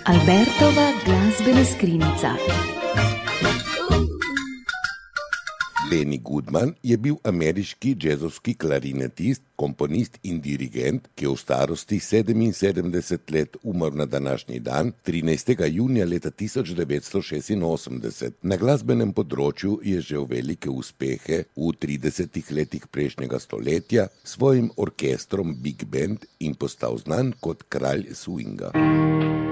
Albertova glasbena skrinjica. Benny Goodman je bil ameriški džezovski klarinetist, komponist in dirigent, ki je v starosti 77 let umrl na današnji dan, 13. junija leta 1986. Na glasbenem področju je žel velike uspehe v 30 letih prejšnjega stoletja s svojim orkestrom Big Band in postal znan kot kralj swinga.